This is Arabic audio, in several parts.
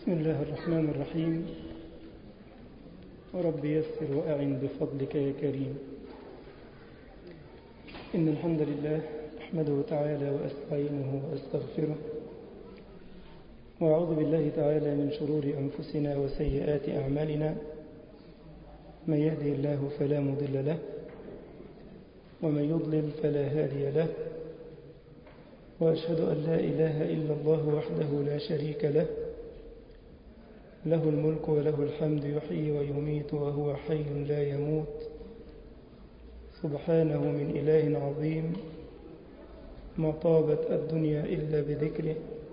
بسم الله الرحمن الرحيم. رب يسر وأعن بفضلك يا كريم. إن الحمد لله أحمده تعالى وأستعينه وأستغفره، وأعوذ بالله تعالى من شرور أنفسنا وسيئات أعمالنا. من يهدي الله فلا مضل له، ومن يضلل فلا هادي له، وأشهد أن لا إله إلا الله وحده لا شريك له، له الملك وله الحمد، يحيي ويميت وهو حي لا يموت، سبحانه من إله عظيم. ما طابت الدنيا إلا بذكره،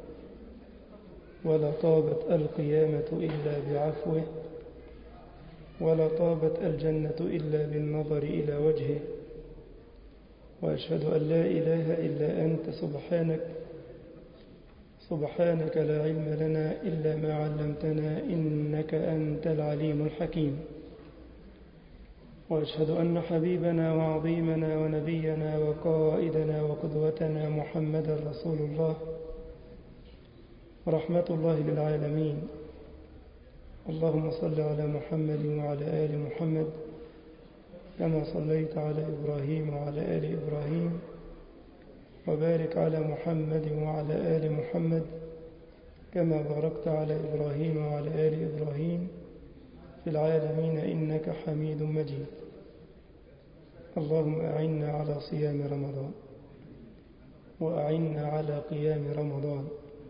ولا طابت القيامة إلا بعفوه، ولا طابت الجنة إلا بالنظر إلى وجهه. وأشهد أن لا إله إلا أنت سبحانك لا علم لنا إلا ما علمتنا، إنك أنت العليم الحكيم. وأشهد أن حبيبنا وعظيمنا ونبينا وقائدنا وقدوتنا محمدا رسول الله، رحمة الله للعالمين. اللهم صل على محمد وعلى آل محمد كما صليت على إبراهيم وعلى آل إبراهيم، وبارك على محمد وعلى آل محمد كما باركت على إبراهيم وعلى آل إبراهيم في العالمين إنك حميد مجيد. اللهم أعنا على صيام رمضان، وأعنا على قيام رمضان،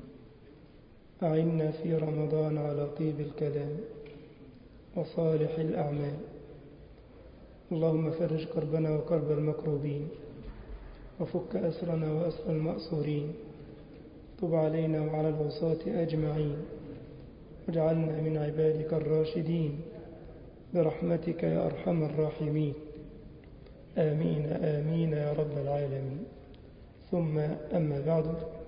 أعنا في رمضان على طيب الكلام وصالح الأعمال. اللهم فرج كربنا وكرب المكروبين، وفك أسرنا وأسر المأسورين. تب علينا وعلى العصاة أجمعين، واجعلنا من عبادك الراشدين برحمتك يا أرحم الراحمين. آمين آمين يا رب العالمين. ثم أما بعد،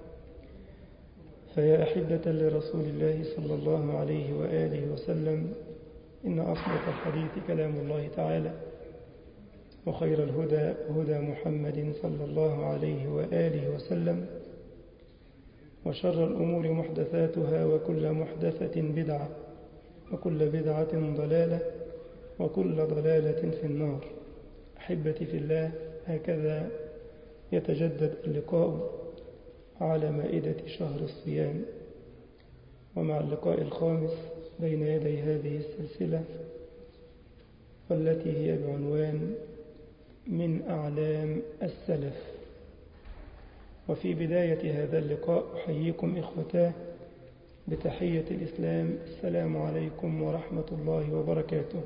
فيا أحبة لرسول الله صلى الله عليه وآله وسلم، إن أصدق الحديث كلام الله تعالى، وخير الهدى هدى محمد صلى الله عليه وآله وسلم، وشر الأمور محدثاتها، وكل محدثة بدعة، وكل بدعة ضلالة، وكل ضلالة في النار. أحبتي في الله، هكذا يتجدد اللقاء على مائدة شهر الصيام، ومع اللقاء الخامس بين يدي هذه السلسلة، والتي هي بعنوان من أعلام السلف. وفي بداية هذا اللقاء أحييكم إخوتاه بتحية الإسلام: السلام عليكم ورحمة الله وبركاته.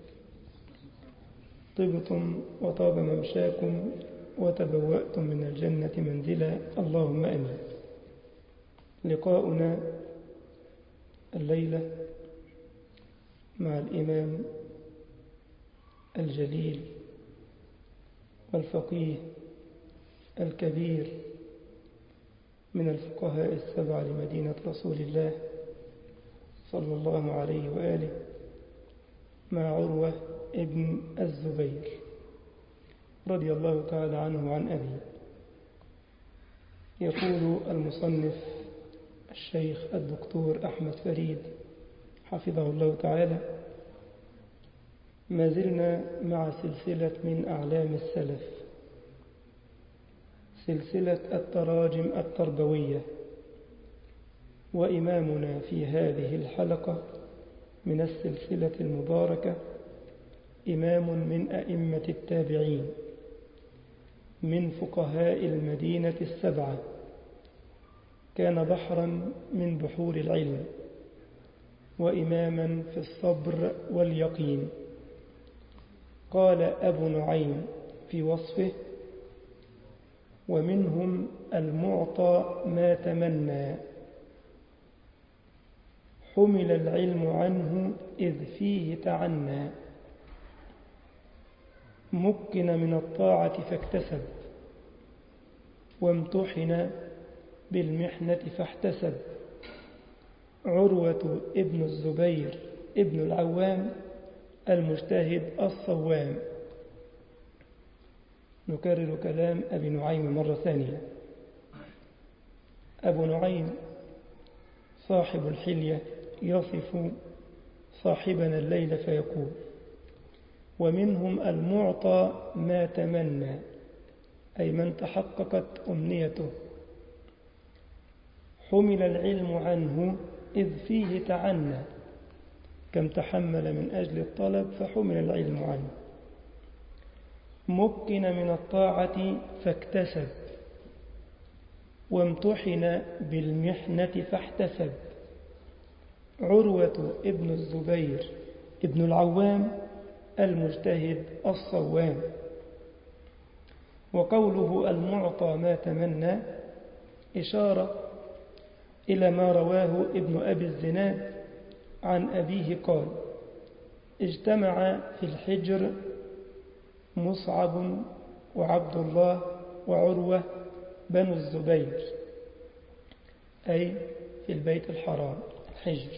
طبتم وطاب ممشاكم وتبوأتم من الجنة منزلا، اللهم آمين. لقاؤنا الليلة مع الإمام الجليل والفقيه الكبير من الفقهاء السبع لمدينة رسول الله صلى الله عليه وآله، مع عروة ابن الزبير رضي الله تعالى عنه وعن أبيه. يقول المصنف الشيخ الدكتور أحمد فريد حفظه الله تعالى: ما زلنا مع سلسلة من أعلام السلف، سلسلة التراجم التربوية، وإمامنا في هذه الحلقة من السلسلة المباركة إمام من أئمة التابعين، من فقهاء المدينة السبعة، كان بحرا من بحور العلم، وإماما في الصبر واليقين. قال أبو نعيم في وصفه: ومنهم المعطى ما تمنى، حمل العلم عنه إذ فيه تعنى، مكن من الطاعة فاكتسب، وامتحن بالمحنة فاحتسب. عروة ابن الزبير ابن العوام المجتهد الصوام. نكرر كلام أبي نعيم مرة ثانية. أبو نعيم صاحب الحلية يصف صاحبنا الليل فيقول: ومنهم المعطى ما تمنى، أي من تحققت أمنيته، حمل العلم عنه إذ فيه تعنى، كم تحمل من أجل الطلب فحمل العلم عنه، مكن من الطاعة فاكتسب، وامتحن بالمحنة فاحتسب، عروة ابن الزبير ابن العوام المجتهد الصوام. وقوله المعطى ما تمنى إشارة إلى ما رواه ابن أبي الزناد عن أبيه قال: اجتمع في الحجر مصعب وعبد الله وعروة بنو الزبير، أي في البيت الحرام الحجر،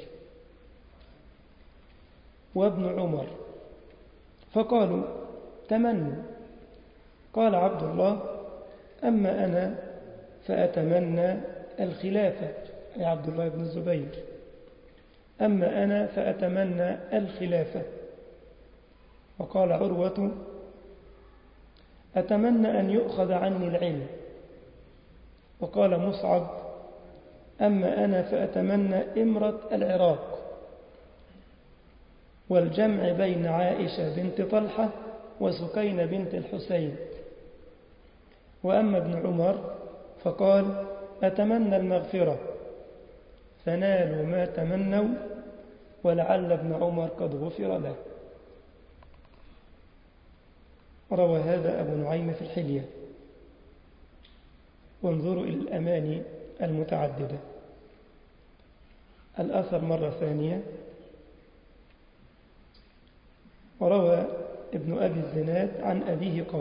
وابن عمر، فقالوا: تمنوا. قال عبد الله: أما أنا فأتمنى الخلافة، أي عبد الله بن الزبير، أما أنا فأتمنى الخلافة. وقال عروة: أتمنى أن يؤخذ عني العلم. وقال مصعب: أما أنا فأتمنى إمرة العراق. والجمع بين عائشة بنت طلحة وسكينة بنت الحسين. وأما ابن عمر فقال: أتمنى المغفرة، فنالوا ما تمنوا، ولعل ابن عمر قد غفر له. روى هذا أبو نعيم في الحلية. وانظروا إلى الأماني المتعددة. الأثر مرة ثانية، وروى ابن أبي الزناد عن أبيه قال: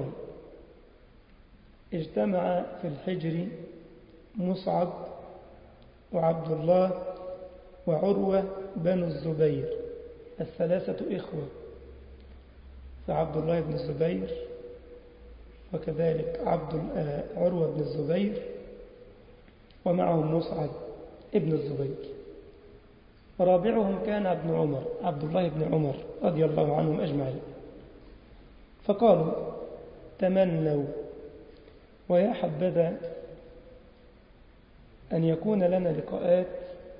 اجتمع في الحجر مصعب وعبد الله وعروة بنو الزبير، الثلاثة إخوة، فعبد الله بن الزبير وكذلك عروة بن الزبير ومعهم مصعب ابن الزبير، ورابعهم كان ابن عمر عبد الله بن عمر رضي الله عنهم أجمعين. فقالوا: تمنوا. ويا حبذا أن يكون لنا لقاءات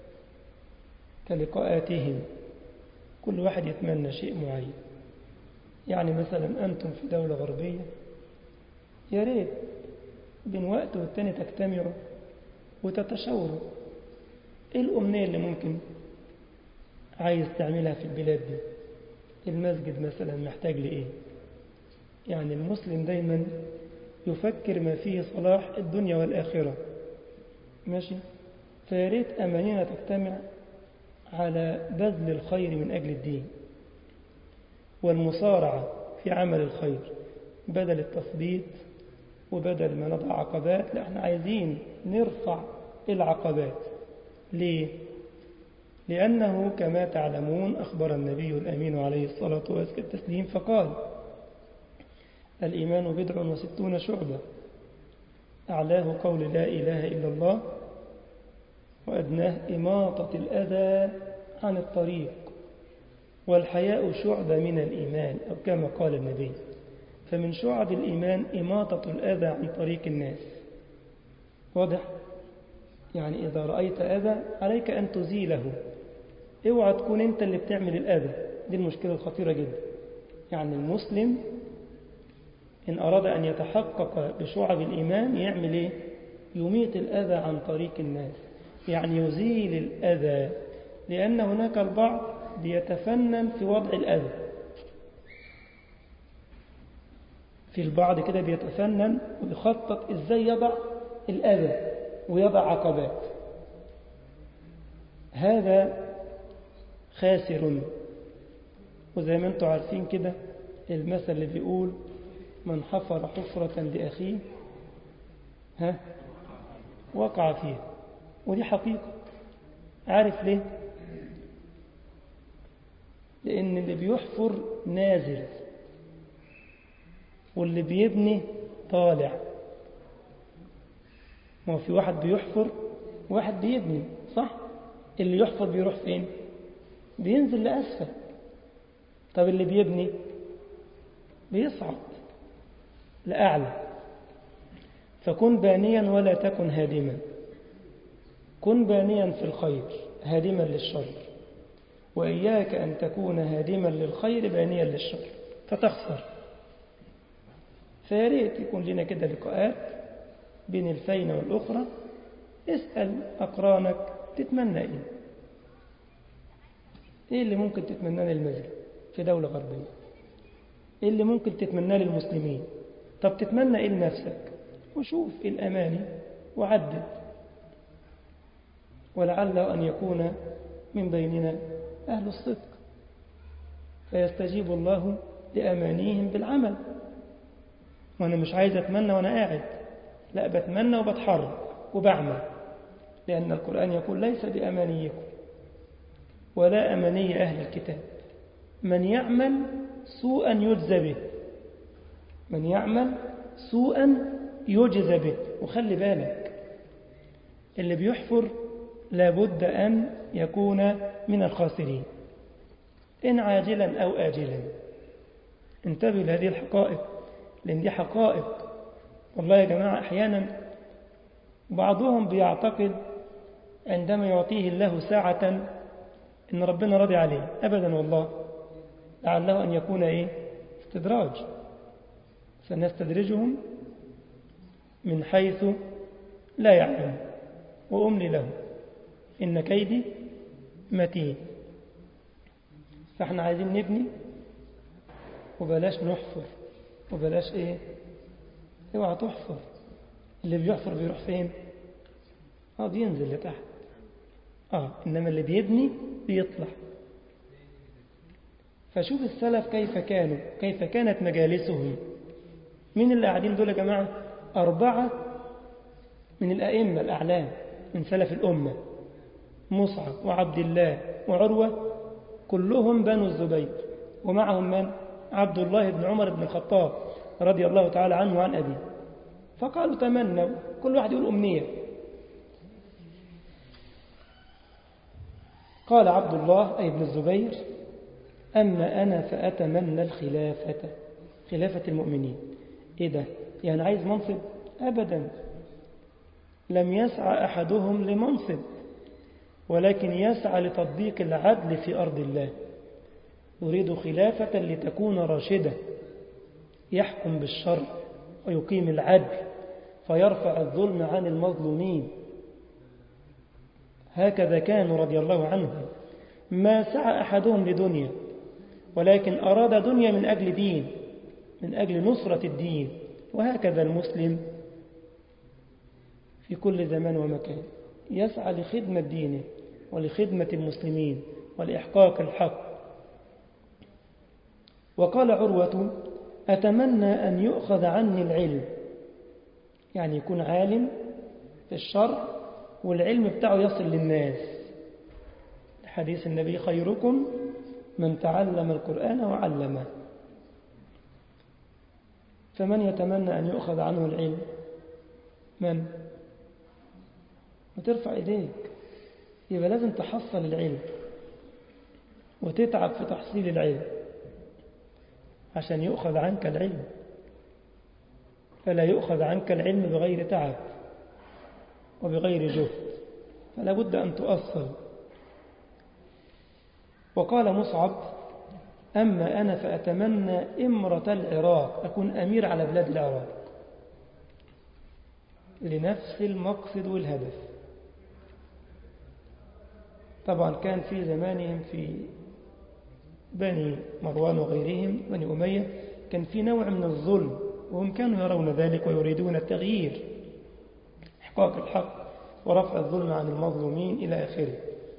كلقاءاتهم، كل واحد يتمنى شيء معين. يعني مثلا أنتم في دولة غربية، يا ريت بين وقت والتاني تجتمعوا وتتشاوروا إيه الأمنية اللي ممكن عايز تعملها في البلاد دي. المسجد مثلا محتاج لإيه؟ يعني المسلم دايما يفكر ما فيه صلاح الدنيا والآخرة، ماشي؟ فياريت أمانينا تجتمع على بذل الخير من أجل الدين والمصارعة في عمل الخير، بدل التثبيط وبدل ما نضع عقبات، لا، احنا عايزين نرفع العقبات. ليه؟ لأنه كما تعلمون أخبر النبي الأمين عليه الصلاة والتسليم فقال: الإيمان 69 شعبة، أعلاه قول لا إله إلا الله، وأدناه إماطة الأذى عن الطريق، والحياء شعبة من الإيمان، أو كما قال النبي. فمن شعب الإيمان إماطة الأذى عن طريق الناس. واضح؟ يعني إذا رأيت أذى عليك أن تزيله، اوعى تكون أنت اللي بتعمل الأذى. دي المشكلة الخطيرة جدا. يعني المسلم إن أراد أن يتحقق بشعب الإيمان يعمل إيه؟ يميت الأذى عن طريق الناس، يعني يزيل الأذى، لأن هناك البعض بيتفنن في وضع الأذى. في البعض كده بيتفنن ويخطط إزاي يضع الأذى ويضع عقبات. هذا خاسر. وزي ما انتم عارفين كده المثل اللي بيقول: من حفر حفرة لأخيه وقع فيها. ودي حقيقة. عارف ليه؟ لأن اللي بيحفر نازل واللي بيبني طالع. ما في واحد بيحفر وواحد بيبني، صح؟ اللي يحفر بيروح فين؟ بينزل لأسفل. طب اللي بيبني بيصعد لأعلى. فكن بانيا ولا تكن هادما. كن بانيا في الخير هادما للشر، وإياك أن تكون هادما للخير بانيا للشر فتخسر. فياريت يكون لنا كده لقاءات بين الفينة والأخرى. اسأل أقرانك تتمنى إيه؟ إيه اللي ممكن تتمناه للمسجد في دولة غربية؟ إيه اللي ممكن تتمناه للمسلمين؟ طب تتمنى إيه لنفسك؟ وشوف الأماني وعدد، ولعله أن يكون من بيننا أهل الصدق فيستجيب الله لأمانيهم بالعمل. وأنا مش عايز أتمنى وأنا قاعد، لا، بتمنى وبتحرك وبعمل، لأن القرآن يقول ليس بأمانيكم ولا أماني أهل الكتاب، من يعمل سوءا يجزى به. من يعمل سوءا يجزى به. وخلي بالك اللي بيحفر لابد أن يكون من الخاسرين إن عاجلا أو آجلا. انتبهوا لهذه الحقائق، لأن دي حقائق. والله يا جماعة أحيانا بعضهم بيعتقد عندما يعطيه الله ساعة إن ربنا راضي عليه. أبدا والله، لعله أن يكون استدراج. سنستدرجهم من حيث لا يعلم وأملي لهم إن كيدي متين. فاحنا عايزين نبني وبلاش نحفر وبلاش اوعى تحفر. اللي بيحفر بيروح فين؟ بينزل لتحت. إنما اللي بيبني بيطلع. فشوف السلف كيف كانوا، كيف كانت مجالسهم. مين اللي قاعدين دول يا جماعة؟ 4 من الأئمة الأعلام من سلف الأمة، مصعب وعبد الله وعروة، كلهم بنو الزبير، ومعهم من؟ عبد الله بن عمر بن الخطاب رضي الله تعالى عنه وعن أبيه. فقالوا تمنوا، كل واحد يقول أمنية. قال عبد الله أي ابن الزبير: أما أنا فأتمنى الخلافة، خلافة المؤمنين. إيه ده؟ يعني عايز منصب؟ أبدا. لم يسعى أحدهم لمنصب، ولكن يسعى لتطبيق العدل في أرض الله. يريد خلافة لتكون راشدة، يحكم بالشرع ويقيم العدل فيرفع الظلم عن المظلومين. هكذا كانوا رضي الله عنهم. ما سعى أحدهم لدنيا، ولكن أراد دنيا من أجل دين، من أجل نصرة الدين. وهكذا المسلم في كل زمان ومكان يسعى لخدمة دينه ولخدمة المسلمين ولإحقاق الحق. وقال عروة: أتمنى أن يؤخذ عني العلم، يعني يكون عالم في الشرع والعلم بتاعه يصل للناس. حديث النبي: خيركم من تعلم القرآن وعلمه. فمن يتمنى أن يؤخذ عنه العلم؟ من؟ وترفع إيديك. يبقى لازم تحصل العلم وتتعب في تحصيل العلم عشان يؤخذ عنك العلم. فلا يؤخذ عنك العلم بغير تعب وبغير جهد، فلا بد أن تؤصل. وقال مصعب: أما أنا فأتمنى إمرة العراق، أكون أمير على بلاد العراق، لنفس المقصد والهدف. طبعا كان في زمانهم في بني مروان وغيرهم بني أمية كان في نوع من الظلم، وهم كانوا يرون ذلك ويريدون التغيير، إحقاق الحق ورفع الظلم عن المظلومين إلى آخره.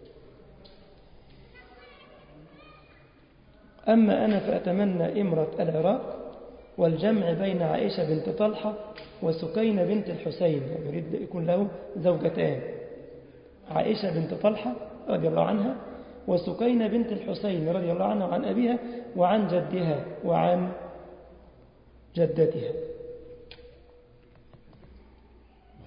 أما أنا فأتمنى إمرة العراق والجمع بين عائشة بنت طلحة وسكينة بنت الحسين، يعني يريد يكون له زوجتان، عائشة بنت طلحة رضي الله عنها وسكينة بنت الحسين رضي الله عنها وعن أبيها وعن جدها وعن جدتها.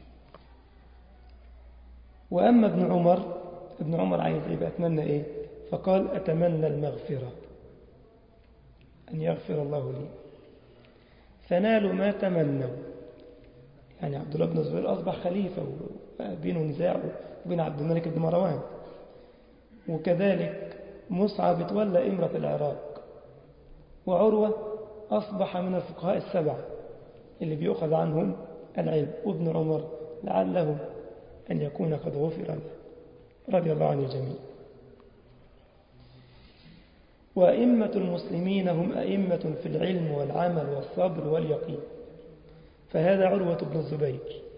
وأما ابن عمر عايز إيه بقى؟ أتمنى إيه؟ فقال أتمنى المغفرة، أن يغفر الله لي، فنالوا ما تمنوا. يعني عبد الله بن الزبير أصبح خليفة وبينه نزاع وبين عبد الملك بن مروان، وكذلك مصعب تولى إمرة العراق، وعروة أصبح من الفقهاء السبعة اللي بيأخذ عنهم العلم، وابن عمر لعله أن يكون قد غفر له رضي الله عن الجميع. وأئمة المسلمين هم أئمة في العلم والعمل والصبر واليقين. فهذا عروة بن الزبير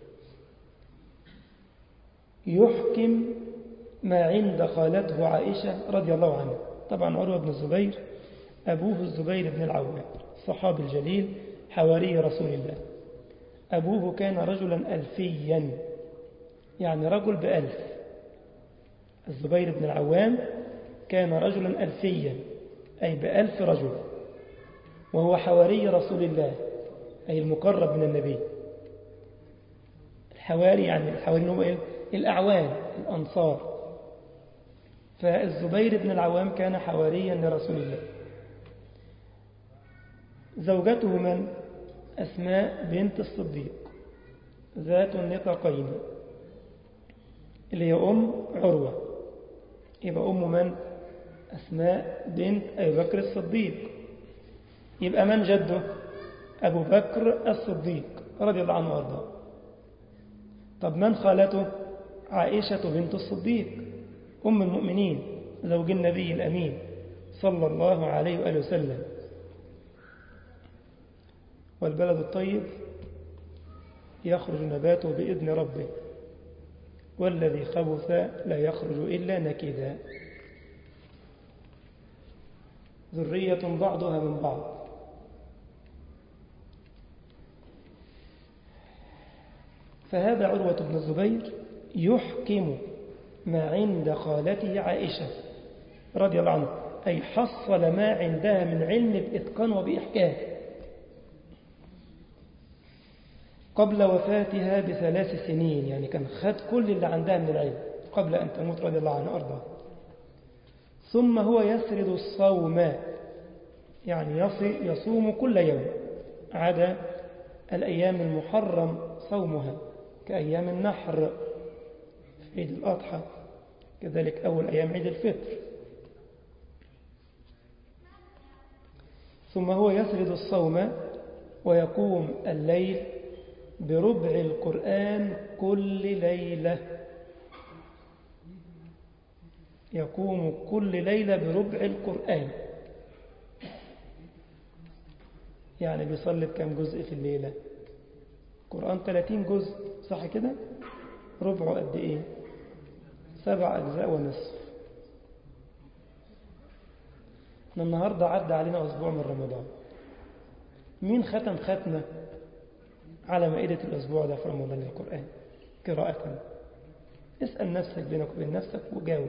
يحكم ما عند خالته عائشة رضي الله عنها. طبعا عروة بن الزبير أبوه الزبير بن العوام الصحابي الجليل حواري رسول الله. أبوه كان رجلا ألفيا، يعني رجل بألف. الزبير بن العوام كان رجلا ألفيا أي بألف رجل، وهو حواري رسول الله أي المقرب من النبي. الحواري يعني الحواري هم الأعوان الأنصار. فالزبير بن العوام كان حواريا لرسول الله. زوجته من؟ أسماء بنت الصديق ذات النطاقين اللي هي أم عروة. يبقى أم من؟ أسماء بنت أبي بكر الصديق. يبقى من جده؟ أبو بكر الصديق رضي الله عنه وارضاه. طب من خالته؟ عائشة بنت الصديق أم المؤمنين زوج النبي الأمين صلى الله عليه وآله وسلم. والبلد الطيب يخرج نباته بإذن ربه، والذي خبث لا يخرج إلا نكدا. ذرية بعضها من بعض. فهذا عروة بن الزبير يحكم ما عند خالته عائشة رضي الله عنها، أي حصل ما عندها من علم بإتقان وبإحكام قبل وفاتها ب3 سنين. يعني كان خد كل اللي عندها من العلم قبل أن تموت رضي الله عنها أرضاه. ثم هو يسرد الصوم، يعني يصوم كل يوم عدا الأيام المحرم صومها كأيام النحر في عيد الأضحى، كذلك أول أيام عيد الفطر. ثم هو يسرد الصوم ويقوم الليل بربع القرآن كل ليلة. يقوم كل ليلة بربع القرآن، يعني بيصلي بكم جزء في الليلة؟ القرآن 30 جزء صح كده؟ ربعه قد إيه؟ 7 أجزاء ونصف. احنا النهاردة عدى علينا أسبوع من رمضان. مين ختم ختمة على مائدة الأسبوع ده في رمضان القرآن قراءة؟ اسأل نفسك بينك وبين نفسك وجاوب.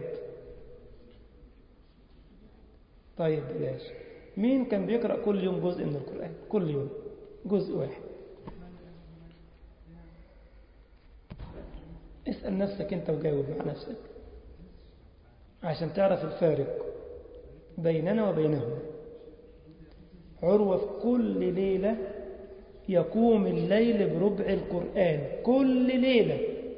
طيب بلاش. مين كان بيقرأ كل يوم جزء من القرآن؟ كل يوم جزء واحد. اسأل نفسك انت وجاوب مع نفسك عشان تعرف الفارق بيننا وبينهم. عروة في كل ليلة يقوم الليل بربع القرآن كل ليلة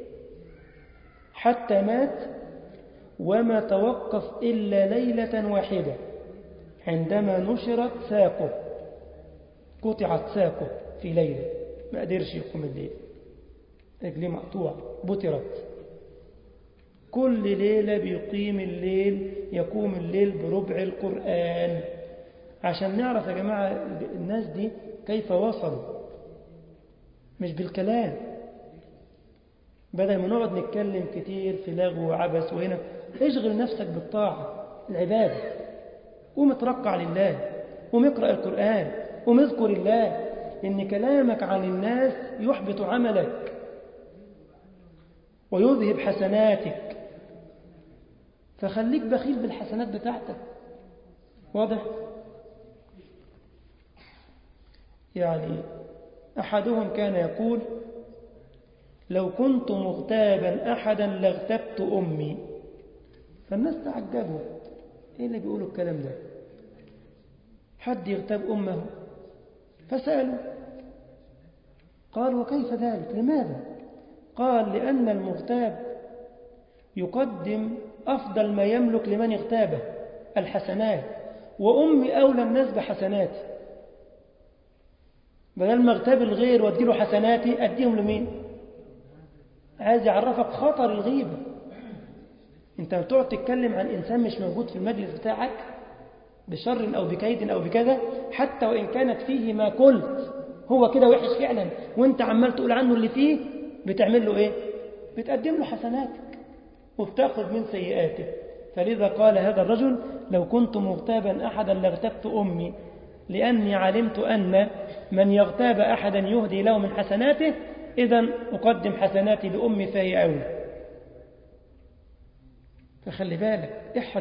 حتى مات، وما توقف إلا ليلة واحدة عندما نشرت ساقه، قطعت ساقه في ليلة ما قدرش يقوم الليل، رجليه مقطوع بترت. كل ليلة بيقيم الليل، يقوم الليل بربع القرآن. عشان نعرف يا جماعة الناس دي كيف وصلوا، مش بالكلام. بدل ما نقعد نتكلم كتير في لغو وعبث وهنا، اشغل نفسك بالطاعة العبادة، ومترقع لله ومقرأ القرآن ومذكر الله، إن كلامك عن الناس يحبط عملك ويذهب حسناتك، فخليك بخيل بالحسنات بتاعتك. واضح؟ يعني أحدهم كان يقول لو كنت مغتابا أحدا لاغتبت أمي. فالناس تعجبوا، إيه اللي بيقولوا الكلام ده؟ حد يغتاب أمه؟ فسألوا قال وكيف ذلك؟ لماذا؟ قال لأن المغتاب يقدم أفضل ما يملك لمن اغتابه الحسنات، وأمي أولى الناس بحسناتي، بدل ما اغتاب الغير واديله حسناتي أديهم لمين؟ عايز يعرفك خطر الغيبة. انت بتقعد تتكلم عن إنسان مش موجود في المجلس بتاعك بشر أو بكيد أو بكذا، حتى وإن كانت فيه ما قلت هو كده وحش فعلا، وانت عمال تقول عنه اللي فيه، بتعمل له ايه؟ بتقدم له حسناتك وبتأخذ من سيئاته. فلذا قال هذا الرجل لو كنت مغتابا أحدا لاغتبت أمي، لأني علمت أن من يغتاب أحدا يهدي له من حسناته، إذن أقدم حسناتي لأمي فهي أولى. فخلي بالك،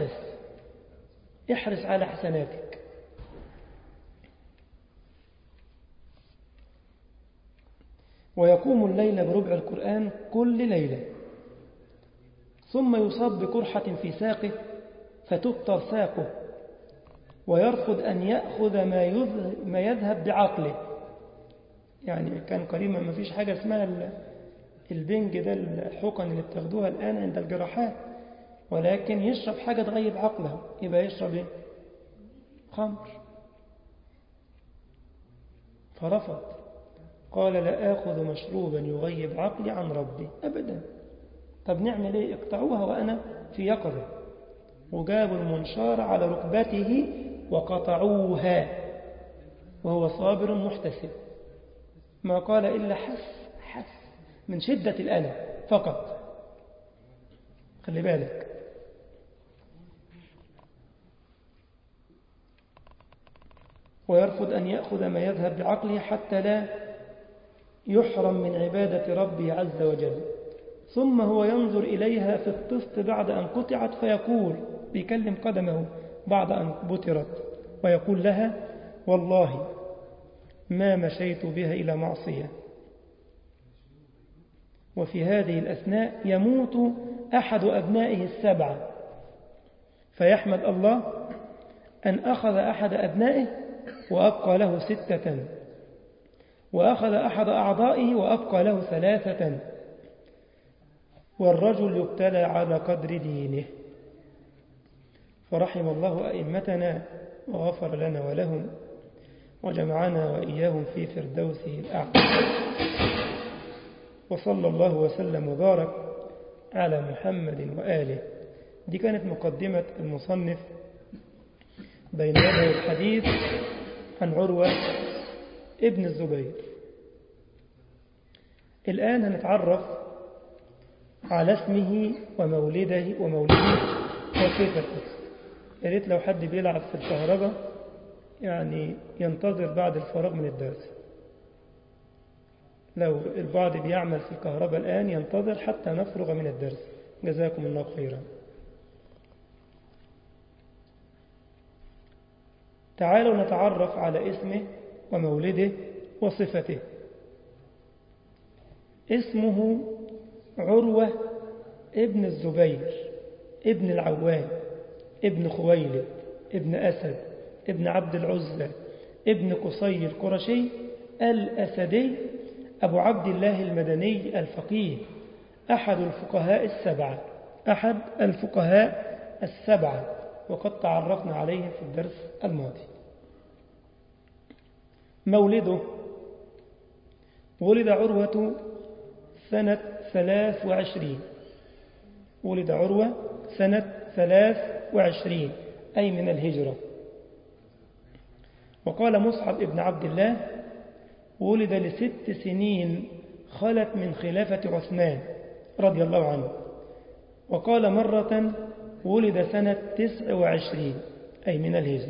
احرص على حسناتك. ويقوم الليل بربع القرآن كل ليلة، ثم يصاب بقرحة في ساقه فتبتر ساقه، ويرفض أن يأخذ ما يذهب بعقله. يعني كان قريبا ما فيش حاجة اسمها البنج ده، الحقن اللي بتاخدوها الآن عند الجراحات، ولكن يشرب حاجة تغيب عقله، يبقى يشرب ايه؟ خمر. فرفض، قال لا آخذ مشروبا يغيب عقلي عن ربي أبدا. طب نعمل ايه؟ اقطعوها وأنا في يقظة. وجابوا المنشار على ركبته وقطعوها وهو صابر محتسب، ما قال إلا حس من شدة الألم فقط. خلي بالك. ويرفض أن يأخذ ما يذهب بعقله حتى لا يحرم من عبادة ربه عز وجل. ثم هو ينظر إليها في الطست بعد أن قطعت فيقول، بيكلم قدمه بعد أن بترت، ويقول لها والله ما مشيت بها إلى معصية. وفي هذه الأثناء يموت أحد أبنائه السبعة، فيحمد الله أن أخذ أحد أبنائه وأبقى له 6، وأخذ أحد أعضائه وأبقى له 3، والرجل يبتلى على قدر دينه. فرحم الله أئمتنا وغفر لنا ولهم، وجمعنا وإياهم في فردوسه الأعلى. وصلى الله وسلم وبارك على محمد وآله. دي كانت مقدمة المصنف بين يدي الحديث عن عروة ابن الزبير. الآن هنتعرف على اسمه ومولده وصفته. يا ريت لو حد بيلعب في الكهرباء يعني ينتظر بعد الفراغ من الدرس. لو البعض بيعمل في الكهرباء الآن ينتظر حتى نفرغ من الدرس. جزاكم الله خيرا. تعالوا نتعرف على اسمه ومولده وصفته. اسمه عروة ابن الزبير ابن العوام ابن خويلد ابن أسد ابن عبد العزة ابن قصي القرشي الأسدي أبو عبد الله المدني الفقيه، أحد الفقهاء السبعة، وقد تعرفنا عليه في الدرس الماضي. مولده: ولد عروة سنة 23. ولد عروة سنة 23 أي من الهجرة. وقال مصعب ابن عبد الله: ولد ل6 سنين خلت من خلافة عثمان رضي الله عنه. وقال مرة: ولد سنة 29 أي من الهجرة.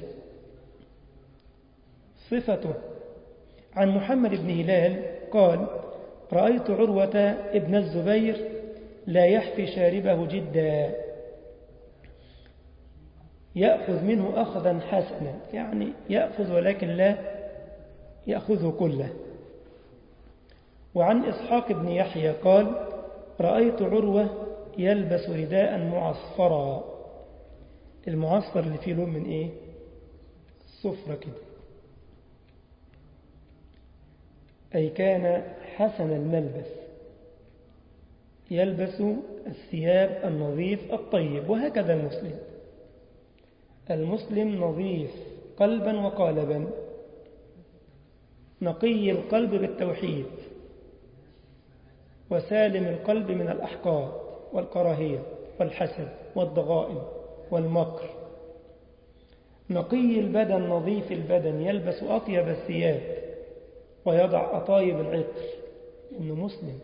صفته: عن محمد بن هلال قال: رأيت عروة ابن الزبير لا يحفي شاربه جدا، يأخذ منه أخذا حسنا، يعني يأخذ ولكن لا يأخذه كله. وعن إسحاق بن يحيى قال: رأيت عروة يلبس رداء معصفرا، المعصر اللي فيه لون من إيه؟ الصفرة كده. أي كان حسن الملبس، يلبس الثياب النظيف الطيب. وهكذا المسلم نظيف قلبا وقالبا، نقي القلب بالتوحيد، وسالم القلب من الأحقاد والكراهية والحسد والضغائن والمكر. نقي البدن نظيف البدن، يلبس أطيب الثياب ويضع أطايب العطر، إنه مسلم.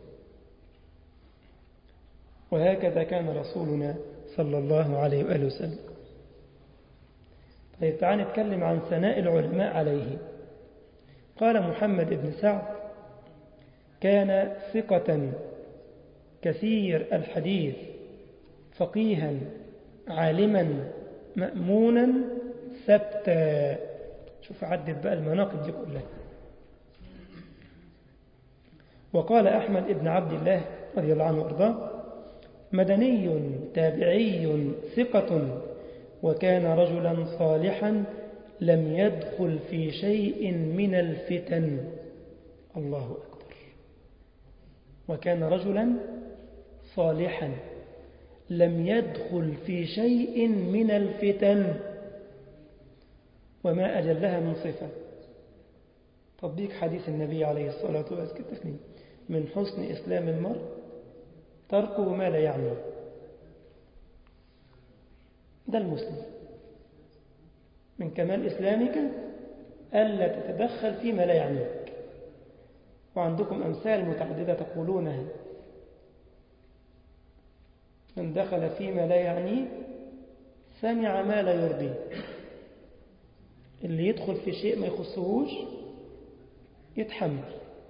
وهكذا كان رسولنا صلى الله عليه وآله وسلم. طيب تعال نتكلم عن ثناء العلماء عليه. قال محمد بن سعد: كان ثقة كثير الحديث، فقيها عالما مأمونا ثبتا. شوف عدد بقى المناقب دي كلها. وقال أحمد بن عبد الله رضي الله عنه وارضاه: مدني تابعي ثقة، وكان رجلا صالحا لم يدخل في شيء من الفتن. الله أكبر. وكان رجلا صالحا لم يدخل في شيء من الفتن، وما أجلها من صفة. تطبيق حديث النبي عليه الصلاة والسلام: من حسن إسلام المرء تركه ما لا يعنيه. ده المسلم. من كمال إسلامك ألا تتدخل فيما لا يعنيك. وعندكم أمثال متعددة تقولونها: من دخل فيما لا يعنيه سمع ما لا يرضيه. اللي يدخل في شيء ما يخصهوش يتحمل.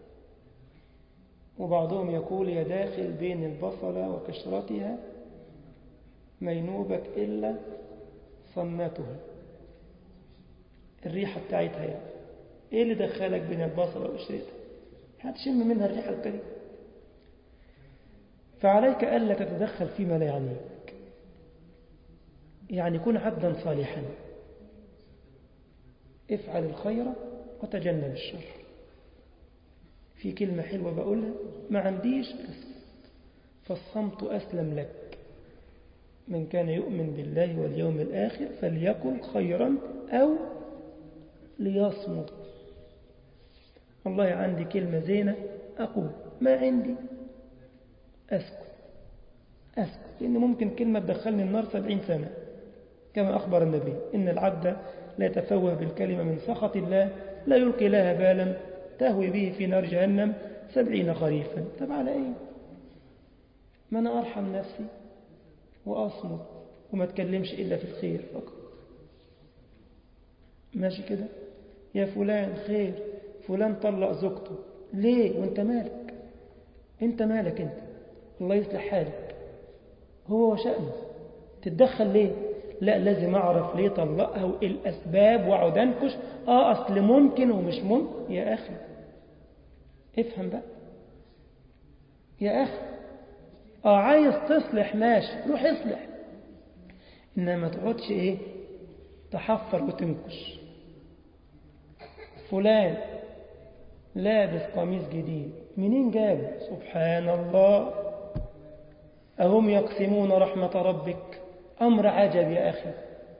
وبعضهم يقول: يا داخل بين البصلة وقشرتها ما ينوبك إلا صنتها، الريحة بتاعتها يعني. إيه اللي دخلك بين البصلة وقشرتها؟ هتشم منها الريحة الكريمة. فعليك ألا تتدخل فيما لا يعنيك، يعني كن عبدا صالحا، افعل الخير وتجنب الشر. في كلمة حلوة بقولها: ما عنديش فالصمت أسلم لك. من كان يؤمن بالله واليوم الآخر فليقل خيرا أو ليصمت. والله عندي كلمة زينة أقول، ما عندي أسكت. لأن ممكن كلمة تدخلني النار 70 سنة، كما أخبر النبي: إن العبد لا يتفوه بالكلمة من سخط الله لا يلقي لها بالا تهوي به في نار جهنم 70 خريفا. طب على إيه؟ ما أنا أرحم نفسي وأصمت وما تكلمش إلا في الخير فقط. ماشي كده؟ يا فلان خير، فلان طلق زوجته، ليه؟ وانت مالك؟ انت مالك انت؟ الله يصلح حالك، هو وشأنه. تتدخل ليه؟ لا، لازم أعرف ليه طلقها وإيه الأسباب وأقعد أنكش. أصل ممكن ومش ممكن. يا أخي افهم بقى يا أخي. عايز تصلح ماشي، روح اصلح، إنما ما تقعدش تحفر وتنكش. فلان لابس قميص جديد، منين جابه؟ سبحان الله. أهم يقسمون رحمة ربك؟ أمر عجب يا أخي.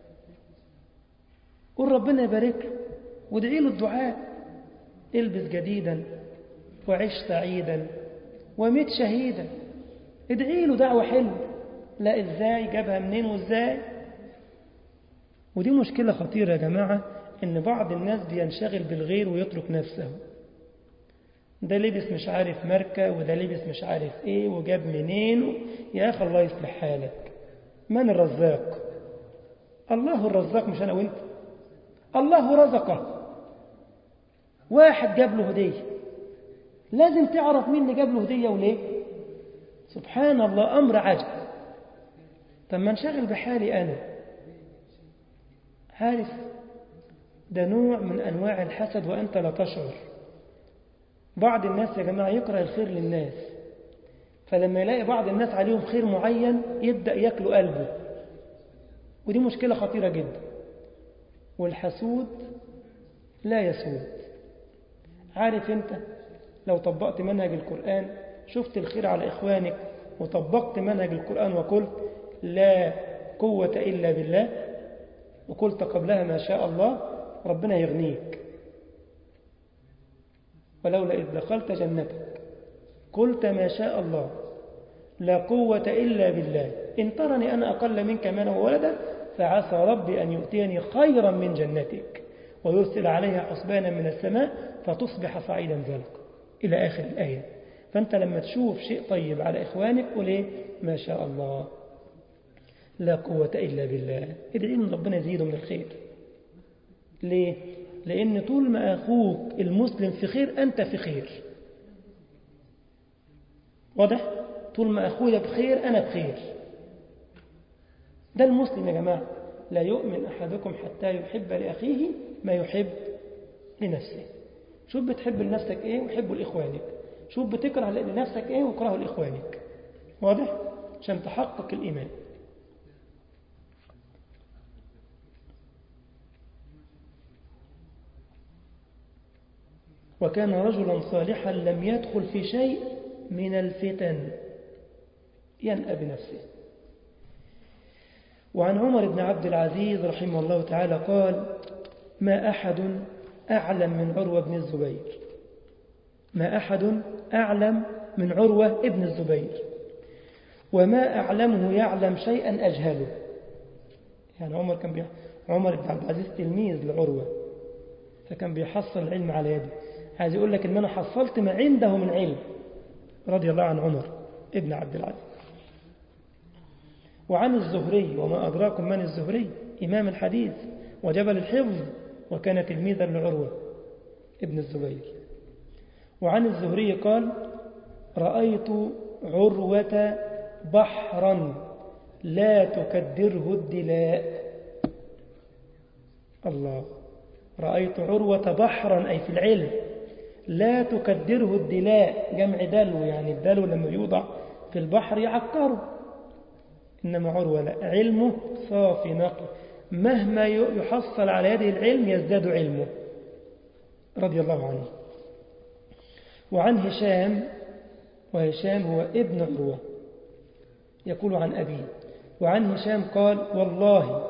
قل ربنا يبارك له وادعي له الدعاء. البس جديدا وعش سعيدا ومت شهيدا. ادعي له دعوة حلوة. لا، إزاي جابها منين وإزاي؟ ودي مشكلة خطيرة يا جماعة، إن بعض الناس بينشغل بالغير ويترك نفسه. ده لبس مش عارف ماركة، وده لبس مش عارف إيه، وجاب منين. يا أخي الله يصلح حالك. من الرزاق؟ الله الرزاق، مش أنا وإنت. الله رزقه. واحد جاب له هدية، لازم تعرف مين اللي جاب له هدية وليه. سبحان الله، أمر عجب. طب ما انشغل بحالي أنا. عارف، ده نوع من أنواع الحسد وأنت لا تشعر. بعض الناس يا جماعة يكره الخير للناس، فلما يلاقي بعض الناس عليهم خير معين يبدأ ياكلوا قلبه. ودي مشكلة خطيرة جدا. والحسود لا يسود. عارف أنت لو طبقت منهج القرآن، شفت الخير على إخوانك وطبقت منهج القرآن وقلت لا قوة إلا بالله، وقلت قبلها ما شاء الله، ربنا يغنيك. ولولا إذ دخلت جنتك قلت ما شاء الله لا قوة إلا بالله إن ترني أنا أقل منك مالا وولدا فعسى ربي أن يؤتيني خيرا من جنتك ويرسل عليها حسبانا من السماء فتصبح صعيدا زلقا إلى آخر الآية. فأنت لما تشوف شيء طيب على إخوانك قل إيه؟ ما شاء الله لا قوة إلا بالله. ادعي إن ربنا يزيده من الخير. ليه؟ لأن طول ما أخوك المسلم في خير أنت في خير. واضح؟ طول ما أخويا بخير أنا بخير. ده المسلم يا جماعة. لا يؤمن أحدكم حتى يحب لأخيه ما يحب لنفسه. شوف بتحب لنفسك إيه وحبه لإخوانك، شوف بتكره لنفسك إيه وكرهه لإخوانك. واضح؟ عشان تحقق الإيمان. وكان رجلا صالحا لم يدخل في شيء من الفتن ينأى بنفسه. وعن عمر بن عبد العزيز رحمه الله تعالى قال ما أحد أعلم من عروة بن الزبير، ما أحد أعلم من عروة ابن الزبير، وما أعلمه يعلم شيئا أجهله. يعني عمر بن عبد العزيز تلميذ لعروة، فكان بيحصل العلم على يده. عايز يقول لك إن أنا حصلت ما عنده من علم، رضي الله عن عمر ابن عبد العزيز. وعن الزهري، وما أدراكم من الزهري، إمام الحديث وجبل الحفظ، وكان تلميذا لعروة ابن الزبير. وعن الزهري قال رأيت عروة بحرا لا تكدره الدلاء. الله، رأيت عروة بحرا أي في العلم لا تكدره الدلاء، جمع دلو، يعني الدلو لما يوضع في البحر يعكره. إنما عروة لا، علمه صافي نقي، مهما يحصل على يده العلم يزداد علمه، رضي الله عنه. وعن هشام، وهشام هو ابن عروة، يقول عن أبيه. وعن هشام قال والله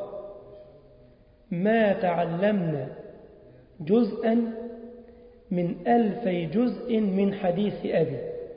ما تعلمنا جزءا من 1000 جزء من حديث أبي.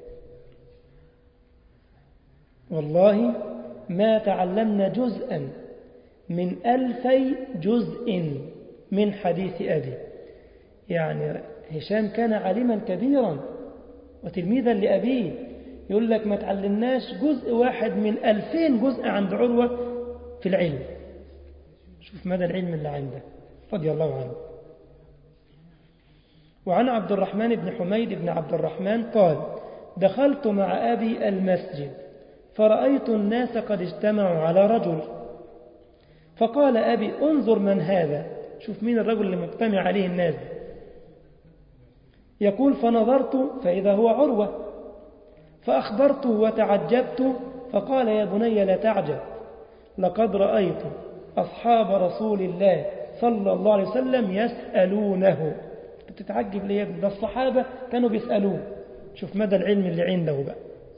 والله ما تعلمنا جزءا من 1000 جزء من حديث أبي. يعني هشام كان عالما كبيرا وتلميذا لأبيه، يقول لك ما تعلمناش جزء واحد من 2000 جزء عند عروة في العلم. شوف مدى العلم اللي عنده، رضي الله عنه. وعن عبد الرحمن بن حميد بن عبد الرحمن قال دخلت مع أبي المسجد فرأيت الناس قد اجتمعوا على رجل، فقال أبي انظر من هذا، شوف مين الرجل اللي مجتمع عليه الناس. يقول فنظرت فإذا هو عروة، فأخبرته وتعجبت، فقال يا بني لا تعجب، لقد رأيت أصحاب رسول الله صلى الله عليه وسلم يسألونه. تتعجب ليه؟ ده الصحابة كانوا بيسألوه. شوف مدى العلم اللي عنده بقى.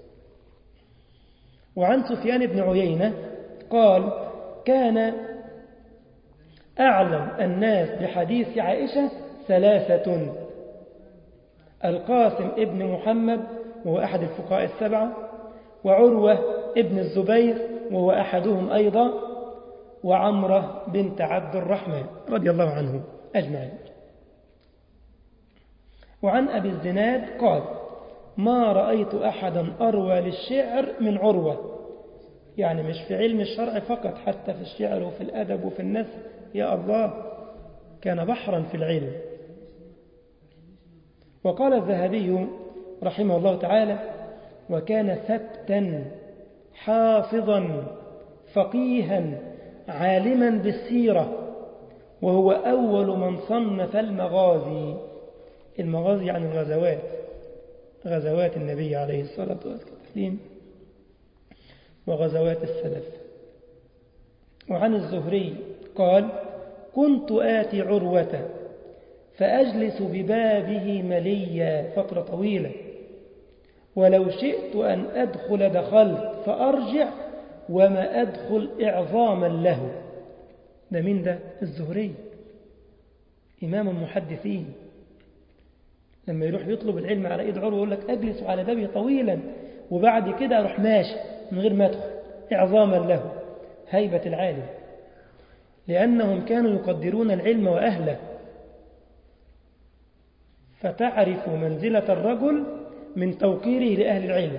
وعن سفيان بن عيينة قال كان أعلم الناس بحديث عائشة 3: القاسم ابن محمد وهو أحد الفقهاء 7، وعروة ابن الزبير وهو أحدهم أيضا، وعمرة بنت عبد الرحمن رضي الله عنهم أجمعين. وعن أبي الزناد قال ما رأيت أحدا أروى للشعر من عروة، يعني مش في علم الشرع فقط، حتى في الشعر وفي الأدب وفي النثر، يا الله كان بحرا في العلم. وقال الذهبي رحمه الله تعالى وكان ثبتا حافظا فقيها عالما بالسيرة، وهو أول من صنف المغازي. المغازي عن الغزوات، غزوات النبي عليه الصلاة والسلام وغزوات السلف. وعن الزهري قال كنت آتي عروة فأجلس ببابه مليا فترة طويلة، ولو شئت أن أدخل دخلت فأرجع وما أدخل إعظاما له. ده مين ده؟ الزهري إمام المحدثين، لما يروح يطلب العلم على إيد عروة يقول لك أجلس على بابه طويلا وبعد كده أروح ماشي من غير ما أدخل إعظاما له، هيبة العالم، لأنهم كانوا يقدرون العلم وأهله. فتعرف منزلة الرجل من توقيره لأهل العلم،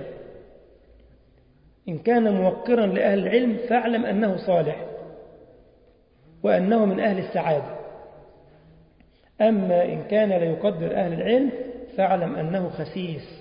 إن كان موقرا لأهل العلم فاعلم أنه صالح وأنه من أهل السعادة، أما إن كان لا يقدر أهل العلم فاعلم أنه خسيس.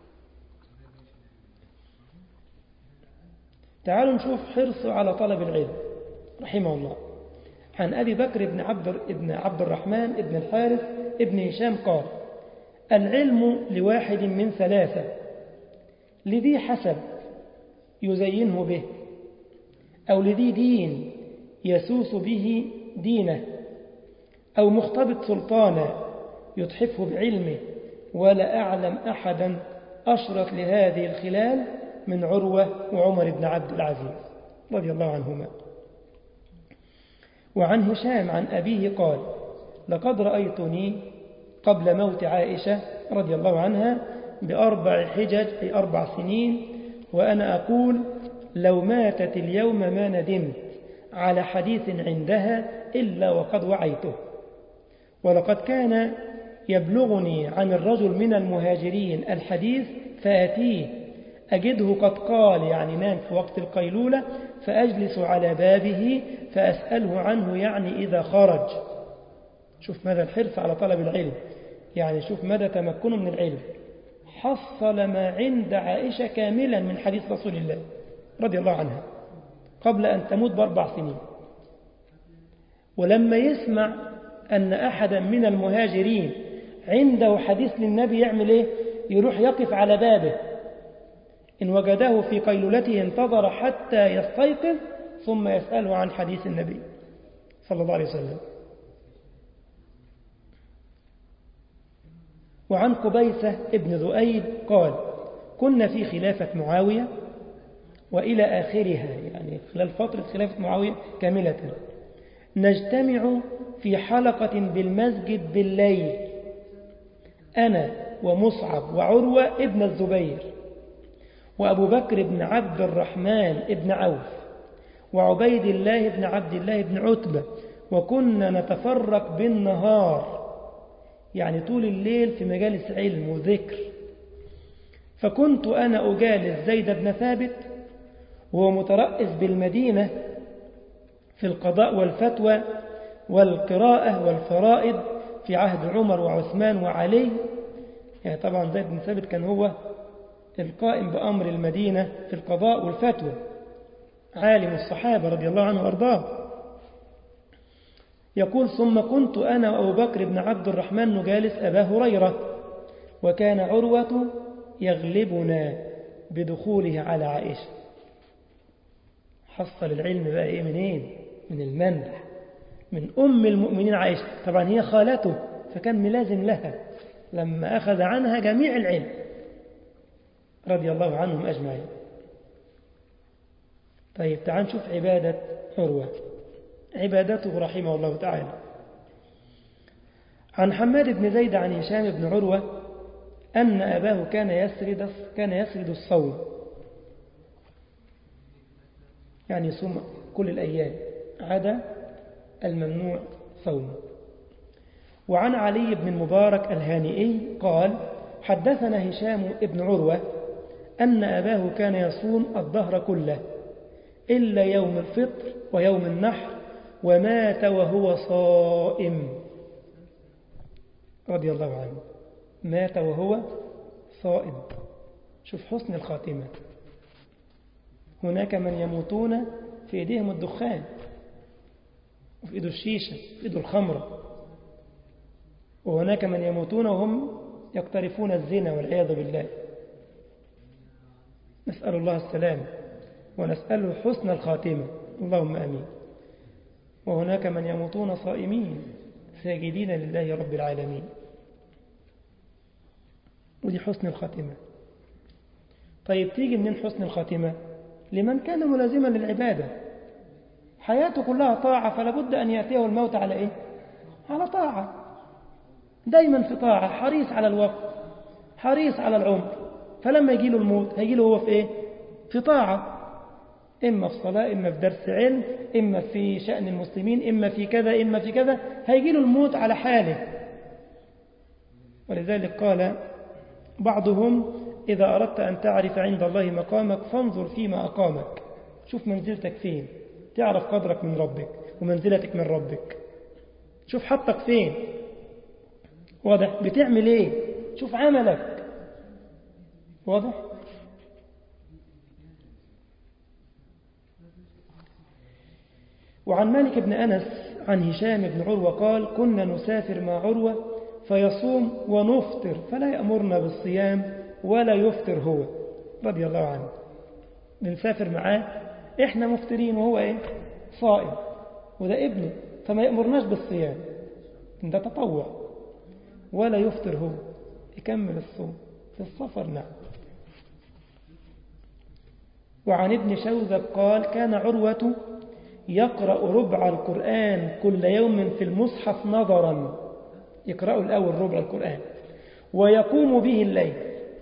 تعالوا نشوف حرصه على طلب العلم رحمه الله. عن أبي بكر بن عبد الرحمن بن الحارث بن هشام قال العلم لواحد من ثلاثة: لذي حسب يزينه به، أو لذي دين يسوس به دينه، أو مختبط سلطانا يتحفه بعلمه. ولا أعلم أحدا أشرت لهذه الخلال من عروة وعمر بن عبد العزيز رضي الله عنهما. وعن هشام عن أبيه قال لقد رأيتني قبل موت عائشة رضي الله عنها ب4 حجج أي 4 سنين وأنا أقول لو ماتت اليوم ما ندمت على حديث عندها إلا وقد وعيته. ولقد كان يبلغني عن الرجل من المهاجرين الحديث فأتيه أجده قد قال، يعني نام في وقت القيلولة، فأجلس على بابه فأسأله عنه، يعني إذا خرج. شوف مدى الحرص على طلب العلم، يعني شوف مدى تمكنه من العلم. حصل ما عند عائشة كاملا من حديث رسول الله رضي الله عنها قبل أن تموت ب4 سنين. ولما يسمع أن أحدا من المهاجرين عنده حديث للنبي يعمل إيه؟ يروح يقف على بابه، إن وجده في قيلولته انتظر حتى يستيقظ ثم يسأله عن حديث النبي صلى الله عليه وسلم. وعن قبيسة ابن ذؤيب قال كنا في خلافة معاوية وإلى آخرها، يعني خلال فترة خلافة معاوية كاملة، نجتمع في حلقة بالمسجد بالليل، أنا ومصعب وعروة ابن الزبير وأبو بكر بن عبد الرحمن ابن عوف وعبيد الله بن عبد الله بن عتبة، وكنا نتفرق بالنهار، يعني طول الليل في مجالس علم وذكر. فكنت أنا أجالس زيد بن ثابت وهو مترأس بالمدينة في القضاء والفتوى والقراءة والفرائض في عهد عمر وعثمان وعلي. يعني طبعا زيد بن ثابت كان هو القائم بأمر المدينة في القضاء والفتوى، عالم الصحابة رضي الله عنه وأرضاه. يقول ثم كنت أنا وأبو بكر بن عبد الرحمن نجالس أبا هريرة، وكان عروة يغلبنا بدخوله على عائشة. حصل العلم بقى إيه منين؟ من المنبع، من أم المؤمنين عائشة، طبعا هي خالته فكان ملازم لها لما أخذ عنها جميع العلم رضي الله عنهم أجمعين. طيب تعال نشوف عبادة عروة، عبادته رحمه الله تعالى. عن حماد بن زيد عن هشام بن عروة أن أباه كان يسرد الصوم، يعني يصوم كل الأيام عدا الممنوع صوم. وعن علي بن المبارك الهانئي قال حدثنا هشام بن عروة أن أباه كان يصوم الدهر كله إلا يوم الفطر ويوم النحر، ومات وهو صائم رضي الله عنه، مات وهو صائم. شوف حسن الخاتمة. هناك من يموتون في إيديهم الدخان، وفي إيده الشيشة، في إيده الخمرة، وهناك من يموتون وهم يقترفون الزنا والعياذ بالله. نسأل الله السلام ونسأله حسن الخاتمة، اللهم أمين. وهناك من يموتون صائمين ساجدين لله رب العالمين. ودي حسن الخاتمة. طيب تيجي من حسن الخاتمة لمن كان ملازما للعبادة، حياته كلها طاعة، فلا بد أن يأتيه الموت على إيه؟ على طاعة، دايما في طاعة، حريص على الوقت، حريص على العمر، فلما يجي له الموت هيجي له هو في إيه؟ في طاعة، إما في صلاة، إما في درس علم، إما في شأن المسلمين، إما في كذا، إما في كذا، هيجي له الموت على حاله. ولذلك قال بعضهم: إذا أردت أن تعرف عند الله مقامك فانظر فيما أقامك. شوف منزلتك فين، تعرف قدرك من ربك ومنزلتك من ربك. شوف حطك فين، واضح؟ بتعمل إيه؟ شوف عملك، واضح؟ وعن مالك بن أنس عن هشام بن عروة قال: كنا نسافر مع عروة فيصوم ونفطر فلا يأمرنا بالصيام ولا يفطر هو، رضي الله عنه. بنسافر معاه، إحنا مفطرين وهو إيه؟ صائم، وده ابنه، فما يأمرناش بالصيام، ده تطوع، ولا يفطر هو، يكمل الصوم في السفر. نعم. وعن ابن شوذب قال: كان عروة يقرأ ربع القرآن كل يوم في المصحف نظرا، يقرأ الأول ربع القرآن ويقوم به الليل،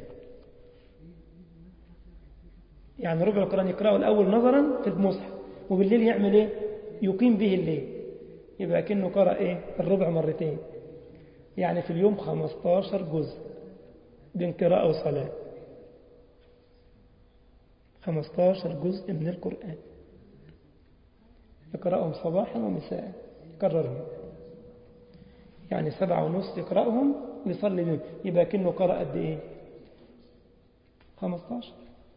يعني ربع القرآن يقرأه الأول نظرا في المصحف، وبالليل يعمل إيه؟ يقيم به الليل، يبقى كأنه قرأ إيه؟ الربع مرتين، يعني في اليوم 15 جزء بين قراءة وصلاة، 15 جزء من القرآن يقرأهم صباحا ومساء، يكررهم، يعني 7:30 يقرأهم ويصلي بهم، يبقى كأنه قرأ قد إيه؟ 15.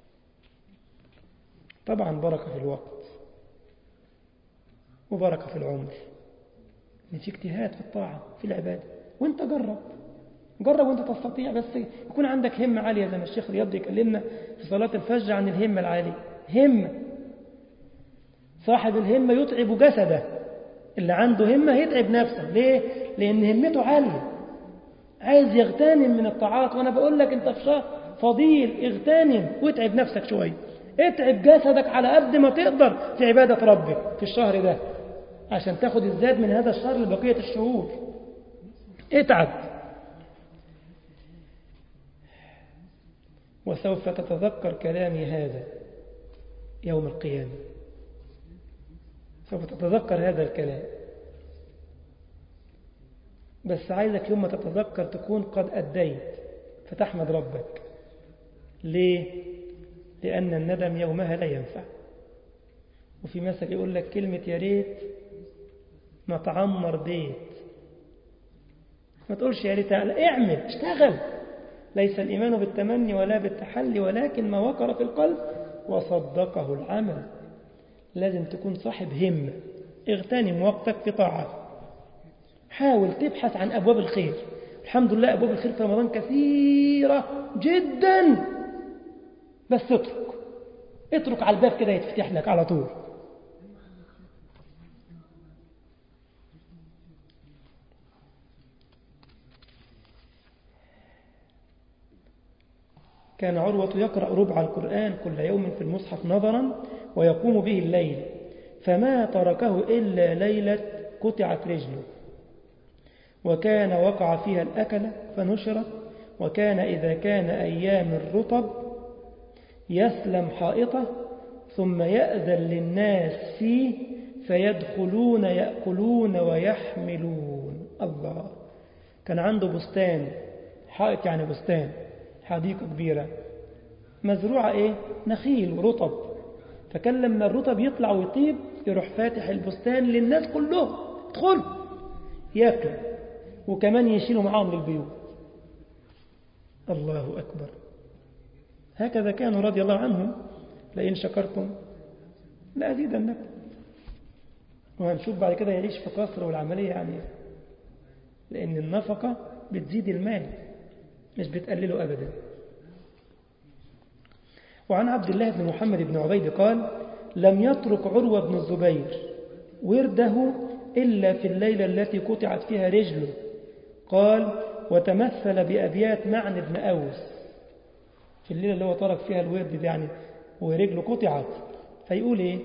طبعا بركة في الوقت وبركة في العمر، إن في اجتهاد في الطاعة في العبادة. وانت جرب وانت تستطيع، بس يكون عندك همة عالية، زي ما الشيخ رياض يكلمنا في صلاة الفجر عن الهمة العالية. همة، صاحب الهمة يتعب جسده، اللي عنده همة يتعب نفسه. ليه؟ لأن همته عالية، عايز يغتنم من الطاعات. وأنا بقول لك أنت في شهر فضيل، اغتنم واتعب نفسك شوية، اتعب جسدك على قد ما تقدر في عبادة ربك في الشهر ده، عشان تاخد الزاد من هذا الشهر لبقية الشهور. اتعب. وسوف تتذكر كلامي هذا يوم القيامة، سوف تتذكر هذا الكلام، بس عايزك يوم ما تتذكر تكون قد أديت فتحمد ربك. ليه؟ لأن الندم يومها لا ينفع. وفي مثل يقول لك كلمة يا ريت ما تعمر بيت، ما تقولش يا ريت، اعمل، اشتغل. ليس الإيمان بالتمني ولا بالتحلي، ولكن ما وقر في القلب وصدقه العمل. لازم تكون صاحب همة، اغتنم وقتك في طاعة، حاول تبحث عن أبواب الخير. الحمد لله أبواب الخير في رمضان كثيرة جدا، بس اترك على الباب كده يتفتح لك على طول. كان عروة يقرأ ربع القرآن كل يوم في المصحف نظرا ويقوم به الليل، فما تركه إلا ليلة قطعت رجله، وكان وقع فيها الأكلة فنشرت، وكان إذا كان أيام الرطب يسلم حائطه ثم يأذن للناس فيه فيدخلون يأكلون ويحملون. الله. كان عنده بستان، حائط يعني بستان، حديقة كبيرة مزروعة إيه؟ نخيل ورطب. فكان لما الرطب يطلع ويطيب يروح فاتح البستان للناس كلهم، ادخلوا يأكلوا وكمان يشيلوا معاهم للبيوت. الله أكبر. هكذا كانوا رضي الله عنهم. لئن شكرتم لأزيدنكم. وهنشوف بعد كده يعيش في قصر والعملية يعني، لأن النفقة بتزيد المال مش بتقلله أبدا. وعن عبد الله بن محمد بن عبيد قال: لم يترك عروة بن الزبير ورده إلا في الليلة التي قطعت فيها رجله. قال وتمثل بأبيات معن بن أوس في الليلة اللي هو ترك فيها الورد دي يعني ورجله قطعت، فيقول إيه؟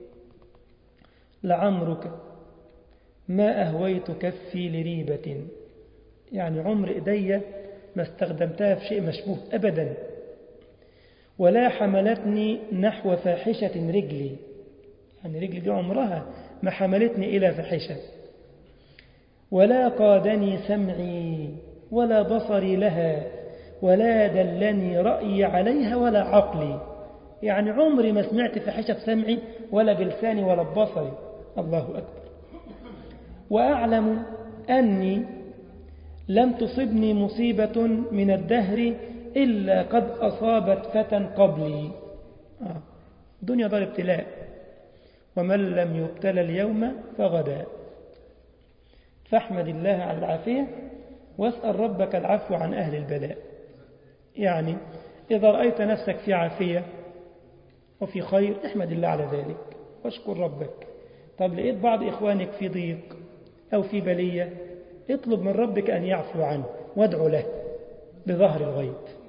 لعمرك ما أهويت كفي لريبة، يعني عمر إيديا ما استخدمتها في شيء مشبوه أبدا، ولا حملتني نحو فاحشة رجلي، يعني رجلي دي عمرها ما حملتني إلى فاحشة، ولا قادني سمعي ولا بصري لها، ولا دلني رأيي عليها ولا عقلي، يعني عمري ما سمعت فاحشة بسمعي ولا بلساني ولا ببصري. الله أكبر. وأعلم أني لم تصبني مصيبة من الدهر إلا قد أصابت فتى قبلي. الدنيا دار ابتلاء، ومن لم يبتلى اليوم فغدا، فاحمد الله على العافية واسأل ربك العفو عن أهل البلاء. يعني إذا رأيت نفسك في عافية وفي خير احمد الله على ذلك واشكر ربك. طب لقيت بعض إخوانك في ضيق أو في بلية، اطلب من ربك أن يعفو عنه وادعو له بظهر الغيب.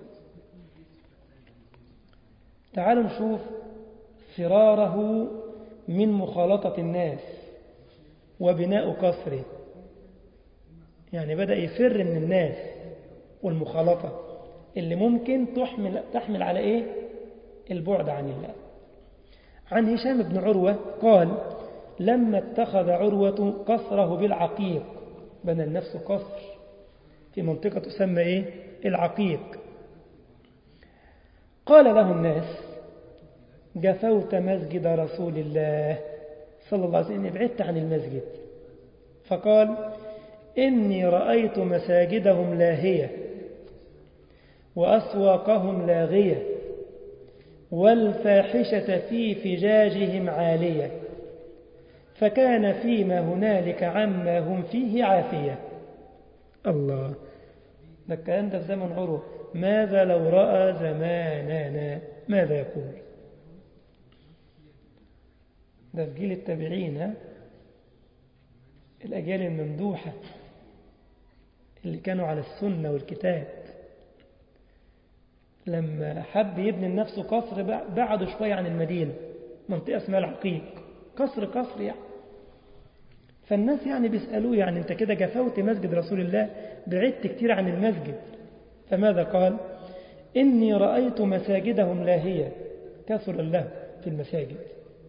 تعالوا نشوف فراره من مخالطة الناس وبناء قصره، يعني بدأ يفر من الناس والمخالطة اللي ممكن تحمل على إيه؟ البعد عن الله. عن هشام بن عروة قال لما اتخذ عروة قصره بالعقيق، بنى لنفسه قصر في منطقة تسمى إيه؟ العقيق، قال له الناس جفوت مسجد رسول الله صلى الله عليه وسلم، بعدت عن المسجد. فقال إني رأيت مساجدهم لاهية وأسواقهم لاغية والفاحشة في فجاجهم عالية، فكان فيما هنالك عما هم فيه عافية. الله، ده الكلام ده في زمن عروة. ماذا لو رأى زماننا ماذا يقول؟ ده في جيل التابعين، الأجيال الممدوحة اللي كانوا على السنة والكتاب. لما حب يبني لنفسه قصر بعده شوية عن المدينة، منطقة اسمها العقيق، قصر يعني. فالناس يعني بيسألوه يعني أنت كده جفوت مسجد رسول الله، بعدت كتير عن المسجد. فماذا قال؟ إني رأيت مساجدهم لاهية، كثر الله في المساجد،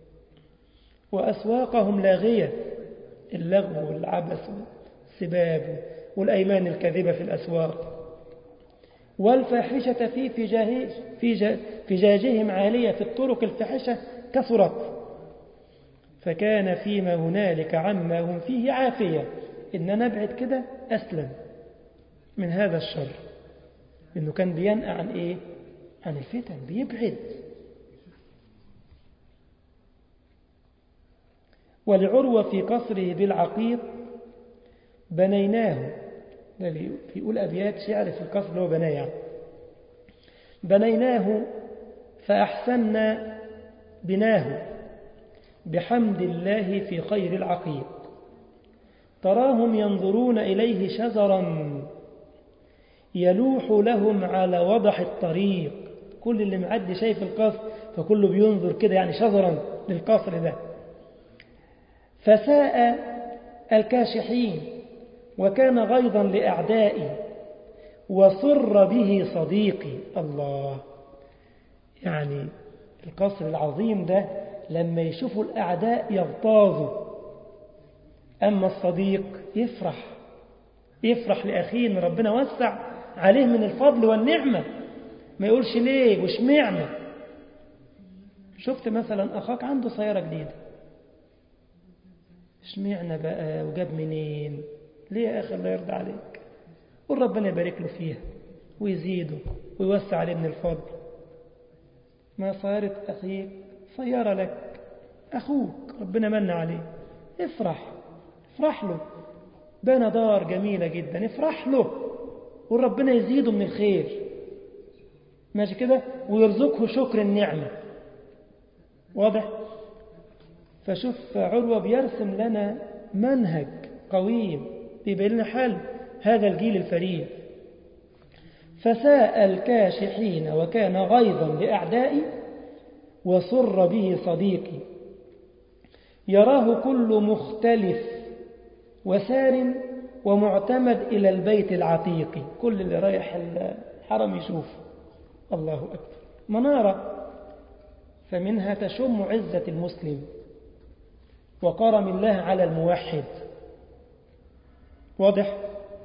وأسواقهم لاغية، اللغو والعبث والسباب والأيمان الكاذبة في الأسواق، والفاحشة في فجاجهم عالية، في الطرق الفاحشة كثرت، فكان فيما هنالك عما هم فيه عافية، إن نبعد كده أسلم من هذا الشر. إنه كان بينأى عن إيه؟ عن الفتن، بيبعد. ولعروة في قصره بالعقيق بنيناه، ده بيقول أبيات شعر في القصر اللي هو بناه يعني. بنيناه فأحسننا بناه بحمد الله في خير العقيق، تراهم ينظرون إليه شزرا يلوح لهم على وضح الطريق. كل اللي معدي شايف القصر فكله بينظر كده يعني شزرا للقصر ده. فساء الكاشحين وكان غيظا لأعدائي وصر به صديقي. الله، يعني القصر العظيم ده لما يشوفوا الأعداء يغتاظوا، أما الصديق يفرح لأخيه إن ربنا وسع عليه من الفضل والنعمة، ما يقولش ليه واشمعنى. شفت مثلا أخاك عنده سيارة جديدة، اشمعنى بقى وجاب منين؟ ليه يا أخي؟ الله يرضى عليك، قل ربنا يبارك له فيها ويزيده ويوسع عليه من الفضل. ما سيارة أخيك سيارة لك، أخوك ربنا من عليه، افرح له، بنى دار جميلة جدا، افرح له وربنا يزيده من الخير، ماشي كده، ويرزقه شكر النعمة. واضح؟ فشوف عروة بيرسم لنا منهج قويم بيبين لنا حال هذا الجيل الفريد. فساء الكاشحين وكان غيظا لأعدائي وسر به صديقي يراه كل مختلف وسار ومعتمد إلى البيت العتيق. كل اللي رايح الحرم يشوف الله أكبر منارة، فمنها تشم عزة المسلم وكرم الله على الموحد. واضح؟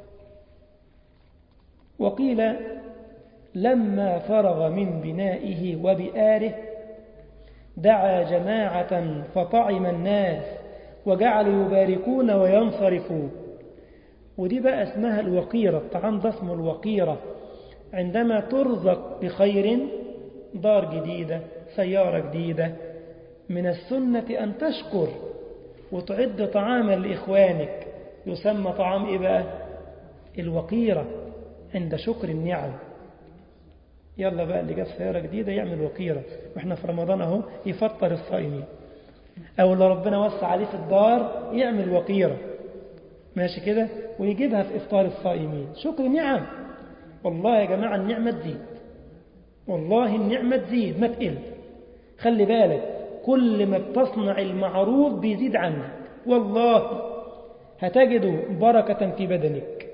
وقيل لما فرغ من بنائه وبئاره دعا جماعة فطعم الناس وجعلوا يباركون وينصرفوا. ودي بقى اسمها الوقيرة، الطعام ده اسمه الوقيرة. عندما ترزق بخير، دار جديدة، سيارة جديدة، من السنة أن تشكر وتعد طعاما لإخوانك، يسمى طعام إيه بقى؟ الوقيرة، عند شكر النعم. يلا بقى اللي جاب سيارة جديدة يعمل وقيرة، وإحنا في رمضان أهو يفطر الصائمين، أو اللي ربنا وسع عليه في الدار يعمل وقيرة، ماشي كده، ويجيبها في إفطار الصائمين. شكر نعم. والله يا جماعة النعمة تزيد، والله النعمة تزيد ما تقل. خلي بالك، كل ما بتصنع المعروف بيزيد عنك، والله هتجد بركة في بدنك،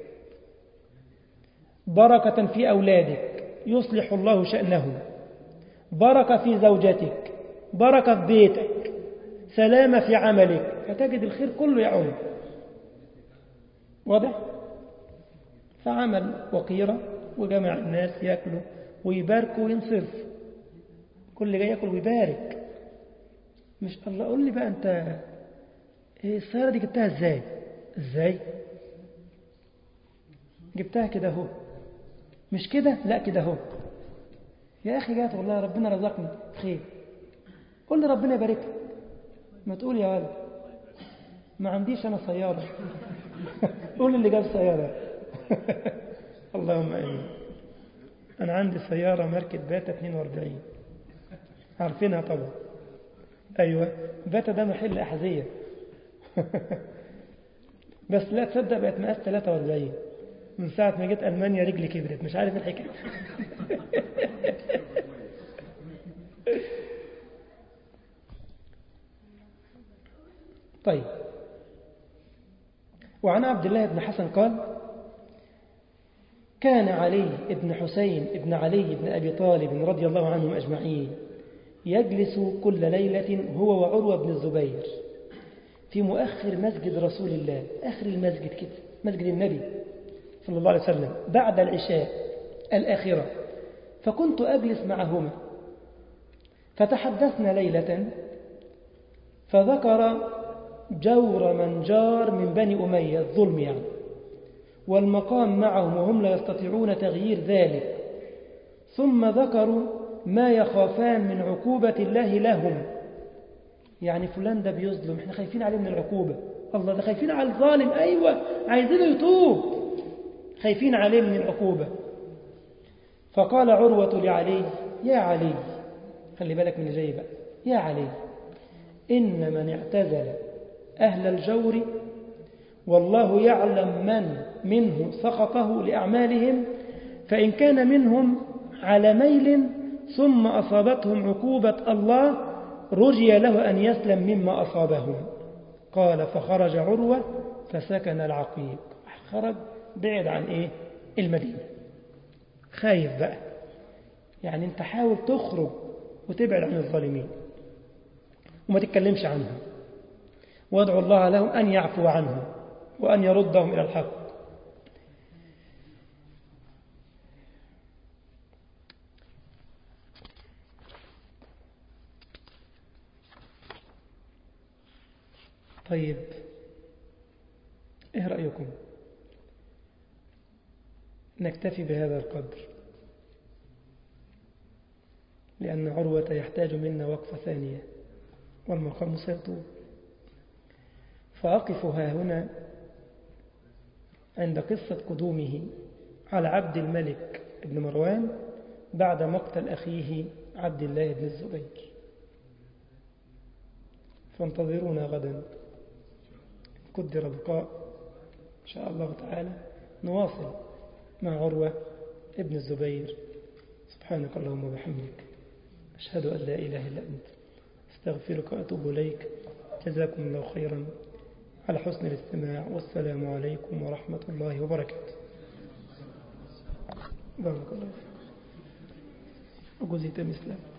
بركة في أولادك يصلح الله شأنه، بركة في زوجتك، بركة في بيتك، سلامة في عملك، هتجد الخير كله يعم. واضح؟ فعمل وقيرة وجمع الناس يأكلوا ويباركوا وينصرف، كل جاي يأكل ويبارك. مش الله قول لي بقى أنت السيارة دي جبتها إزاي جبتها كده هو، مش كده، لا كده هو. يا أخي جات والله ربنا رزقني خير، قول لي ربنا يبارك، ما تقول يا ولد ما عنديش أنا سيارة قول اللي جاب سيارة اللهم آمين. أنا عندي سيارة ماركة باتا 42، عارفينها طبعا. أيوة باتا ده محل أحذية بس لا تصدق بقت مقاس 43 من ساعة ما جيت ألمانيا، رجلي كبرت مش عارف الحكاية طيب. وعن عبد الله بن حسن قال كان علي بن حسين بن علي بن أبي طالب رضي الله عنهم أجمعين يجلس كل ليلة هو وعروة بن الزبير في مؤخر مسجد رسول الله، آخر المسجد كده، مسجد النبي صلى الله عليه وسلم، بعد العشاء الآخرة، فكنت أجلس معهما فتحدثنا ليلة فذكر جور من جار من بني أمية، الظلم يعني، والمقام معهم وهم لا يستطيعون تغيير ذلك، ثم ذكروا ما يخافان من عقوبة الله لهم. يعني فلان ده بيظلم، احنا خايفين عليه من العقوبة. الله ده خايفين على الظالم، أيوة عايزينه يتوب، خايفين عليه من العقوبة. فقال عروة لعلي يا علي، خلي بالك من اللي جاي بقى، يا علي إن من اعتزل أهل الجور والله يعلم من منه سخطه لأعمالهم، فإن كان منهم على ميل ثم أصابتهم عقوبة الله رجي له أن يسلم مما أصابهم. قال فخرج عروة فسكن العقيق، خرج بعد عن إيه؟ المدينة. خايف بقى، يعني أنت حاول تخرج وتبعد عن الظالمين وما تتكلمش عنهم، وادعو الله لهم أن يعفو عنهم وأن يردهم إلى الحق. طيب إيه رأيكم؟ نكتفي بهذا القدر، لأن عروة يحتاج منا وقفة ثانية والمقام سيطول، فأقف هنا عند قصة قدومه على عبد الملك بن مروان بعد مقتل أخيه عبد الله بن الزبير. فانتظرونا غدا قدر بقاء إن شاء الله تعالى نواصل مع عروة ابن الزبير. سبحانك اللهم وبحمدك أشهد أن لا إله إلا أنت استغفرك وأتوب إليك. جزاكم الله خيرا على حسن الاستماع، والسلام عليكم ورحمة الله وبركاته. بارك الله فيك. وجزيت مثله.